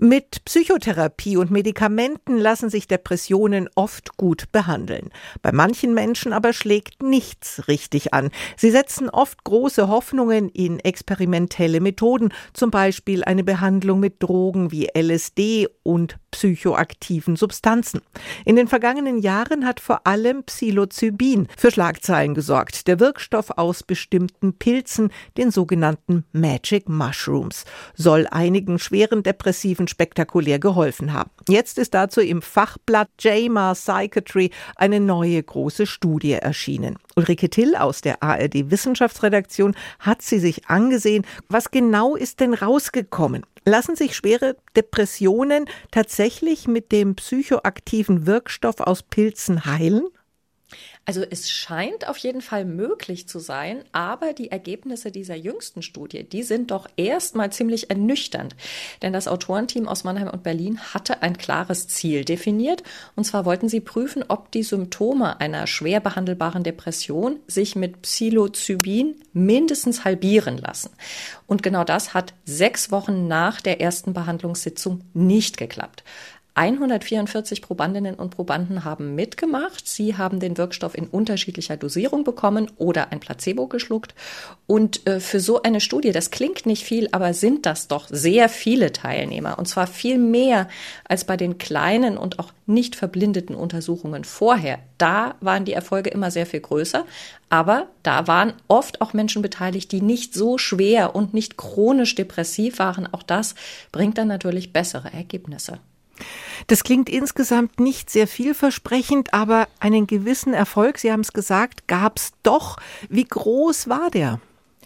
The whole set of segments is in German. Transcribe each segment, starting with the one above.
Mit Psychotherapie und Medikamenten lassen sich Depressionen oft gut behandeln. Bei manchen Menschen aber schlägt nichts richtig an. Sie setzen oft große Hoffnungen in experimentelle Methoden, zum Beispiel eine Behandlung mit Drogen wie LSD und psychoaktiven Substanzen. In den vergangenen Jahren hat vor allem Psilocybin für Schlagzeilen gesorgt. Der Wirkstoff aus bestimmten Pilzen, den sogenannten Magic Mushrooms, soll einigen schweren Depressiven spektakulär geholfen haben. Jetzt ist dazu im Fachblatt JAMA Psychiatry eine neue große Studie erschienen. Ulrike Till aus der ARD Wissenschaftsredaktion hat sie sich angesehen. Was genau ist denn rausgekommen? Lassen sich schwere Depressionen tatsächlich mit dem psychoaktiven Wirkstoff aus Pilzen heilen? Also es scheint auf jeden Fall möglich zu sein, aber die Ergebnisse dieser jüngsten Studie, die sind doch erstmal ziemlich ernüchternd. Denn das Autorenteam aus Mannheim und Berlin hatte ein klares Ziel definiert. Und zwar wollten sie prüfen, ob die Symptome einer schwer behandelbaren Depression sich mit Psilocybin mindestens halbieren lassen. Und genau das hat 6 Wochen nach der ersten Behandlungssitzung nicht geklappt. 144 Probandinnen und Probanden haben mitgemacht. Sie haben den Wirkstoff in unterschiedlicher Dosierung bekommen oder ein Placebo geschluckt. Und für so eine Studie, das klingt nicht viel, aber sind das doch sehr viele Teilnehmer. Und zwar viel mehr als bei den kleinen und auch nicht verblindeten Untersuchungen vorher. Da waren die Erfolge immer sehr viel größer. Aber da waren oft auch Menschen beteiligt, die nicht so schwer und nicht chronisch depressiv waren. Auch das bringt dann natürlich bessere Ergebnisse. Das klingt insgesamt nicht sehr vielversprechend, aber einen gewissen Erfolg, Sie haben es gesagt, gab es doch. Wie groß war der?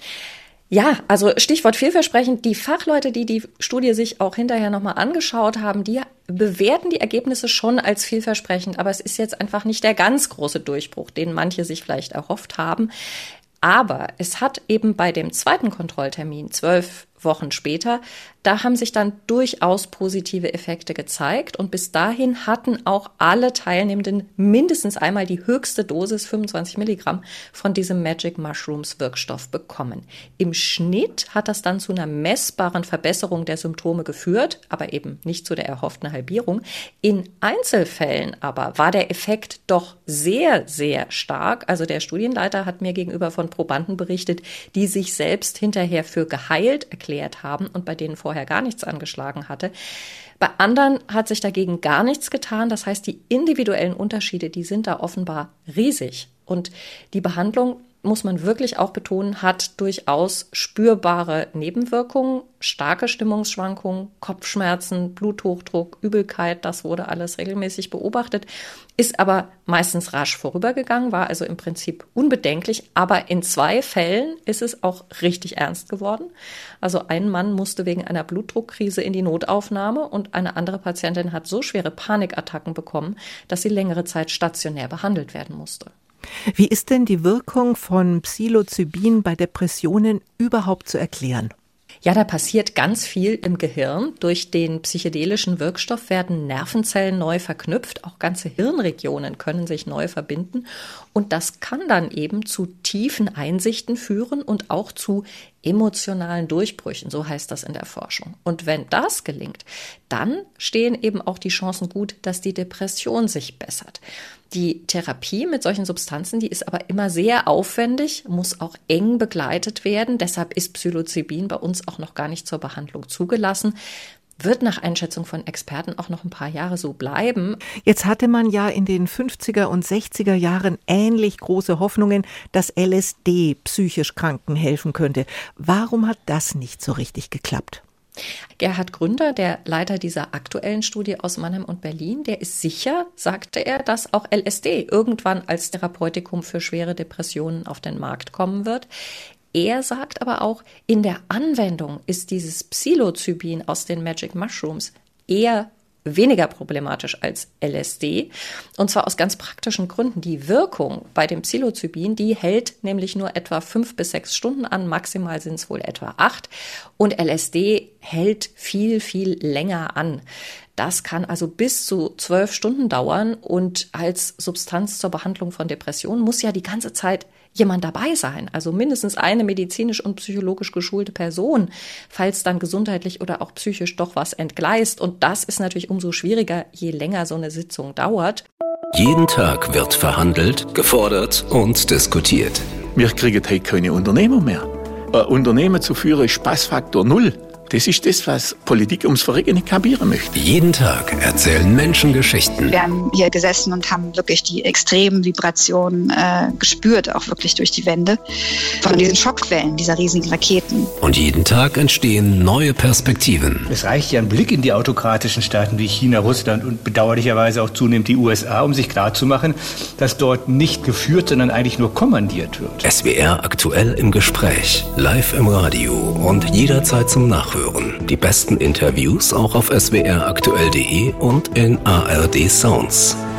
Ja, also Stichwort vielversprechend. Die Fachleute, die die Studie sich auch hinterher nochmal angeschaut haben, die bewerten die Ergebnisse schon als vielversprechend. Aber es ist jetzt einfach nicht der ganz große Durchbruch, den manche sich vielleicht erhofft haben. Aber es hat eben bei dem zweiten Kontrolltermin 12 Wochen später, da haben sich dann durchaus positive Effekte gezeigt und bis dahin hatten auch alle Teilnehmenden mindestens einmal die höchste Dosis, 25 Milligramm, von diesem Magic Mushrooms Wirkstoff bekommen. Im Schnitt hat das dann zu einer messbaren Verbesserung der Symptome geführt, aber eben nicht zu der erhofften Halbierung. In Einzelfällen aber war der Effekt doch sehr, sehr stark. Also der Studienleiter hat mir gegenüber von Probanden berichtet, die sich selbst hinterher für geheilt erklärt haben und bei denen vorher gar nichts angeschlagen hatte. Bei anderen hat sich dagegen gar nichts getan. Das heißt, die individuellen Unterschiede, die sind da offenbar riesig. Und die Behandlung, muss man wirklich auch betonen, hat durchaus spürbare Nebenwirkungen, starke Stimmungsschwankungen, Kopfschmerzen, Bluthochdruck, Übelkeit, das wurde alles regelmäßig beobachtet, ist aber meistens rasch vorübergegangen, war also im Prinzip unbedenklich, aber in 2 Fällen ist es auch richtig ernst geworden. Also ein Mann musste wegen einer Blutdruckkrise in die Notaufnahme und eine andere Patientin hat so schwere Panikattacken bekommen, dass sie längere Zeit stationär behandelt werden musste. Wie ist denn die Wirkung von Psilocybin bei Depressionen überhaupt zu erklären? Ja, da passiert ganz viel im Gehirn. Durch den psychedelischen Wirkstoff werden Nervenzellen neu verknüpft. Auch ganze Hirnregionen können sich neu verbinden. Und das kann dann eben zu tiefen Einsichten führen und auch zu emotionalen Durchbrüchen, so heißt das in der Forschung. Und wenn das gelingt, dann stehen eben auch die Chancen gut, dass die Depression sich bessert. Die Therapie mit solchen Substanzen, die ist aber immer sehr aufwendig, muss auch eng begleitet werden. Deshalb ist Psilocybin bei uns auch noch gar nicht zur Behandlung zugelassen. Wird nach Einschätzung von Experten auch noch ein paar Jahre so bleiben. Jetzt hatte man ja in den 50er und 60er Jahren ähnlich große Hoffnungen, dass LSD psychisch Kranken helfen könnte. Warum hat das nicht so richtig geklappt? Gerhard Gründer, der Leiter dieser aktuellen Studie aus Mannheim und Berlin, der ist sicher, sagte er, dass auch LSD irgendwann als Therapeutikum für schwere Depressionen auf den Markt kommen wird. Er sagt aber auch, in der Anwendung ist dieses Psilocybin aus den Magic Mushrooms eher weniger problematisch als LSD. Und zwar aus ganz praktischen Gründen. Die Wirkung bei dem Psilocybin, die hält nämlich nur etwa 5 bis 6 Stunden an. Maximal sind es wohl etwa 8. Und LSD hält viel, viel länger an. Das kann also bis zu 12 Stunden dauern. Und als Substanz zur Behandlung von Depressionen muss ja die ganze Zeit jemand dabei sein, also mindestens eine medizinisch und psychologisch geschulte Person, falls dann gesundheitlich oder auch psychisch doch was entgleist. Und das ist natürlich umso schwieriger, je länger so eine Sitzung dauert. Jeden Tag wird verhandelt, gefordert und diskutiert. Wir kriegen heute keine Unternehmer mehr. Ein Unternehmen zu führen ist Spaßfaktor 0. Das ist das, was Politik ums Verrecken nicht kapieren möchte. Jeden Tag erzählen Menschen Geschichten. Wir haben hier gesessen und haben wirklich die extremen Vibrationen gespürt, auch wirklich durch die Wände, von diesen Schockwellen, dieser riesigen Raketen. Und jeden Tag entstehen neue Perspektiven. Es reicht ja ein Blick in die autokratischen Staaten wie China, Russland und bedauerlicherweise auch zunehmend die USA, um sich klarzumachen, dass dort nicht geführt, sondern eigentlich nur kommandiert wird. SWR aktuell im Gespräch, live im Radio und jederzeit zum Nachhören. Die besten Interviews auch auf swraktuell.de und in ARD Sounds.